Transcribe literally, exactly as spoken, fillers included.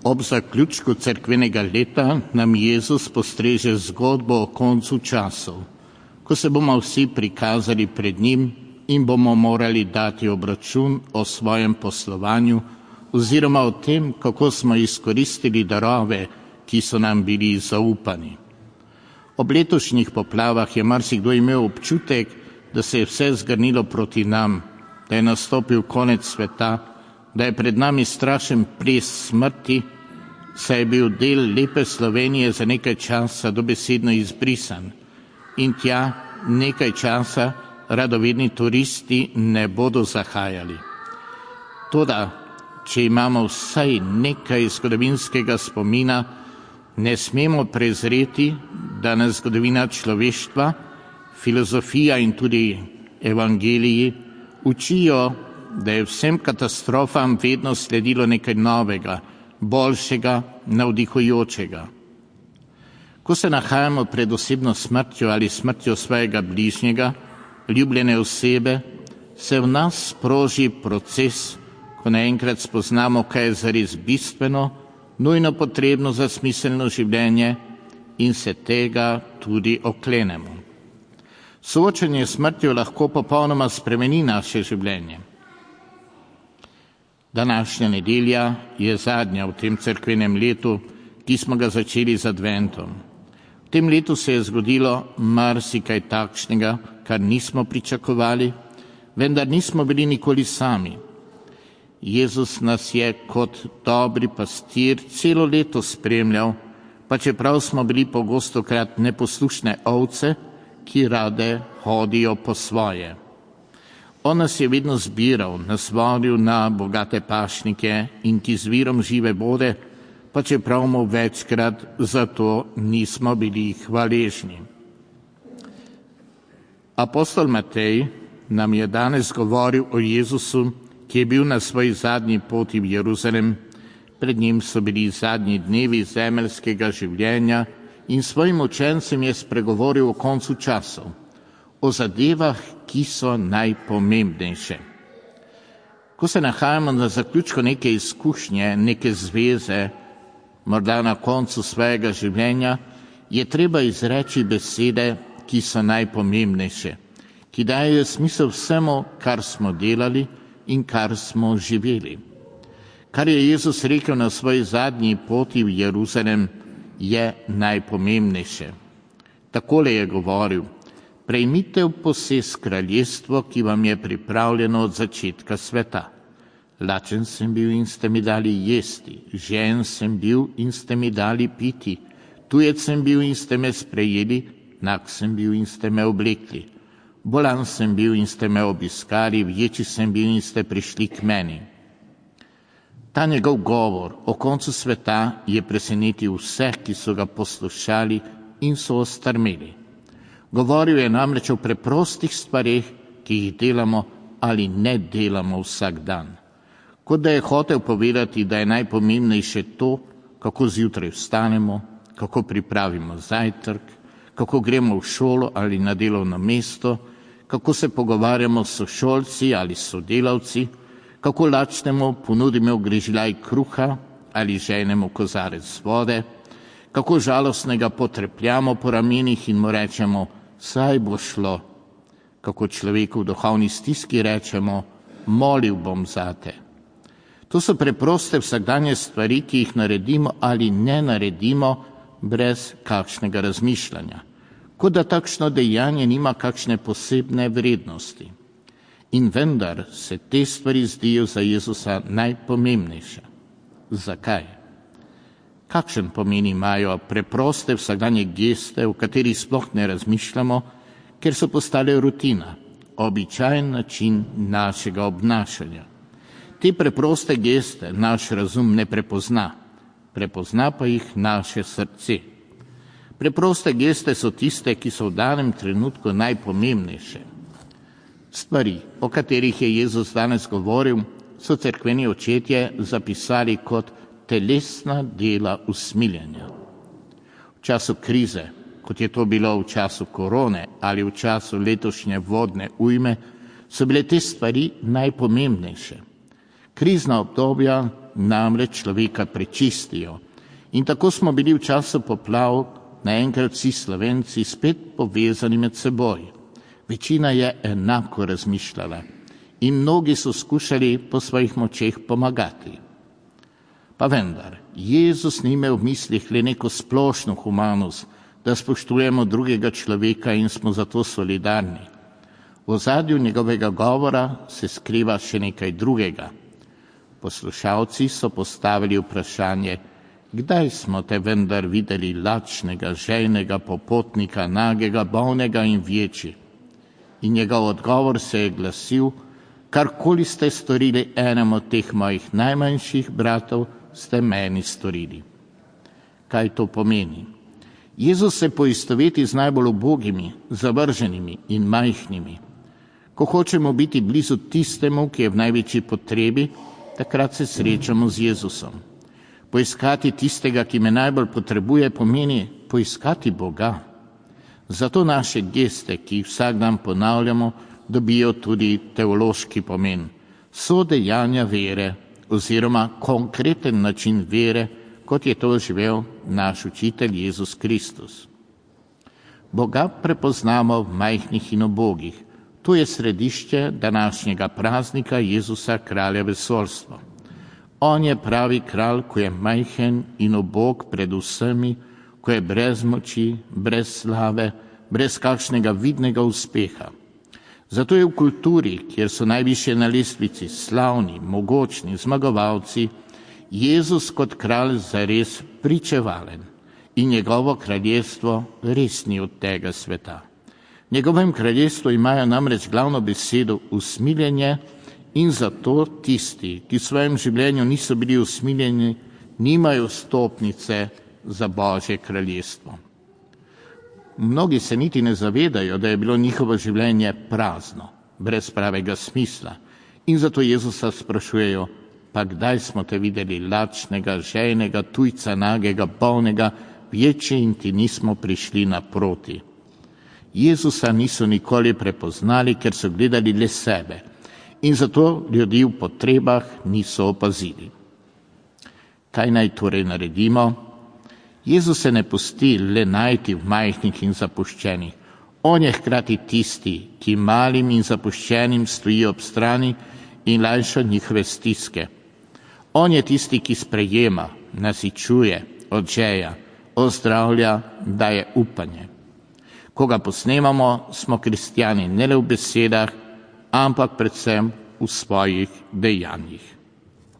Ob zaključku cerkvenega leta nam Jezus postreže zgodbo o koncu časov, ko se bomo vsi prikazali pred njim in bomo morali dati obračun o svojem poslovanju oziroma o tem, kako smo izkoristili darove, ki so nam bili zaupani. Ob letošnjih poplavah je marsikdo imel občutek, da se je vse zgrnilo proti nam, da je nastopil konec sveta, da je pred nami strašen ples smrti, saj je bil del lepe Slovenije za nekaj časa dobesedno izbrisan in tja nekaj časa radovedni turisti ne bodo zahajali. Toda, če imamo vsaj nekaj zgodovinskega spomina, ne smemo prezreti, da nas zgodovina človeštva, filozofija in tudi evangeliji učijo, da je vsem katastrofam vedno sledilo nekaj novega, boljšega, navdihujočega. Ko se nahajamo pred osebno smrtjo ali smrtjo svojega bližnjega, ljubljene osebe, se v nas sproži proces, ko naenkrat spoznamo, kaj je zares bistveno, nujno potrebno za smiselno življenje in se tega tudi oklenemo. Soočenje s smrtjo lahko popolnoma spremeni naše življenje. Današnja nedelja je zadnja v tem cerkvenem letu, ki smo ga začeli z adventom. V tem letu se je zgodilo marsikaj takšnega, kar nismo pričakovali, vendar nismo bili nikoli sami. Jezus nas je kot dobri pastir celo leto spremljal, pa čeprav smo bili pogostokrat neposlušne ovce, ki rade hodijo po svoje. On nas je vedno zbiral, nas vodil na bogate pašnike in k izvirom žive vode, pa čeprav mu večkrat za to nismo bili hvaležni. Apostol Matej nam je danes govoril o Jezusu, ki je bil na svoji zadnji poti v Jeruzalem. Pred njim so bili zadnji dnevi zemeljskega življenja in svojim učencem je spregovoril o koncu časov, o zadevah, ki so najpomembnejše. Ko se nahajamo na zaključku neke izkušnje, neke zveze, morda na koncu svojega življenja, je treba izreči besede, ki so najpomembnejše, ki dajejo smisel vsemu, kar smo delali in kar smo živeli. Kar je Jezus rekel na svoji zadnji poti v Jeruzalem, je najpomembnejše. Takole je govoril: prejmite v posest kraljestvo, ki vam je pripravljeno od začetka sveta. Lačen sem bil in ste mi dali jesti, žejen sem bil in ste mi dali piti, tujec sem bil in ste me sprejeli, nag sem bil in ste me oblekli, bolan sem bil in ste me obiskali, vječi sem bil in ste prišli k meni. Ta njegov govor o koncu sveta je presenetil vse, ki so ga poslušali in so ostrmeli. Govoril je namreč o preprostih stvareh, ki jih delamo ali ne delamo vsak dan. Kot da je hotel povedati, da je najpomembnejše to, kako zjutraj vstanemo, kako pripravimo zajtrk, kako gremo v šolo ali na delovno mesto, kako se pogovarjamo s sošolci ali sodelavci, kako lačnemu ponudimo grižljaj kruha ali ženemo kozarec vode, kako žalostnega potrepljamo po ramenih in mu rečemo, saj bo šlo, kako človeku v duhovni stiski rečemo, molil bom zate. To so preproste vsakdanje stvari, ki jih naredimo ali ne naredimo brez kakšnega razmišljanja, kot da takšno dejanje nima kakšne posebne vrednosti. In vendar se te stvari zdijo za Jezusa najpomembnejše. Zakaj? Kakšen pomen imajo preproste vsakdanje geste, v katerih sploh ne razmišljamo, ker so postale rutina, običajen način našega obnašanja. Te preproste geste naš razum ne prepozna, prepozna pa jih naše srce. Preproste geste so tiste, ki so v danem trenutku najpomembnejše. Stvari, o katerih je Jezus danes govoril, so cerkveni očetje zapisali kot telesna dela usmiljenja. V času krize, kot je to bilo v času korone ali v času letošnje vodne ujme, so bile te stvari najpomembnejše. Krizna obdobja namreč človeka prečistijo. In tako smo bili v času poplav naenkrat vsi Slovenci spet povezani med seboj. Večina je enako razmišljala in mnogi so skušali po svojih močeh pomagati. Pa vendar, Jezus ni imel v mislih le neko splošno humanost, da spoštujemo drugega človeka in smo zato solidarni. V ozadju njegovega govora se skriva še nekaj drugega. Poslušalci so postavili vprašanje, kdaj smo te vendar videli lačnega, žejnega popotnika, nagega, bolnega in vječi? In njegov odgovor se je glasil, karkoli ste storili enemu od teh mojih najmanjših bratov, ste meni storili. Kaj to pomeni? Jezus se poistoveti z najbolj ubogimi, zavrženimi in majhnimi. Ko hočemo biti blizu tistemu, ki je v največji potrebi, takrat se srečamo z Jezusom. Poiskati tistega, ki me najbolj potrebuje, pomeni poiskati Boga. Zato naše geste, ki jih vsak dan ponavljamo, dobijo tudi teološki pomen. So dejanja vere oziroma konkreten način vere, kot je to živel naš učitelj Jezus Kristus. Boga prepoznamo v majhnih in ubogih. To je središče današnjega praznika Jezusa, kralja vesoljstva. On je pravi kralj, ko je majhen in ubog pred vsemi, ko je brez moči, brez slave, brez kakšnega vidnega uspeha. Zato je v kulturi, kjer so najvišje na lestvici slavni, mogočni, zmagovalci, Jezus kot kralj zares pričevalen in njegovo kraljestvo res ni od tega sveta. V njegovem kraljestvu imajo namreč glavno besedo usmiljenje in zato tisti, ki v svojem življenju niso bili usmiljeni, nimajo stopnice za Božje kraljestvo. Mnogi se niti ne zavedajo, da je bilo njihovo življenje prazno, brez pravega smisla. In zato Jezusa sprašujejo, pa kdaj smo te videli lačnega, žejnega, tujca, nagega, bolnega, vječi in ti nismo prišli naproti. Jezusa niso nikoli prepoznali, ker so gledali le sebe in zato ljudi v potrebah niso opazili. Kaj naj torej naredimo? Jezus se ne pusti le najti v majhnih in zapuščenih. On je hkrati tisti, ki malim in zapuščenim stoji ob strani in lajša njihove stiske. On je tisti, ki sprejema, nasičuje, odžeja, ozdravlja, daje upanje. Ko ga posnemamo, smo kristjani ne le v besedah, ampak predvsem v svojih dejanjih.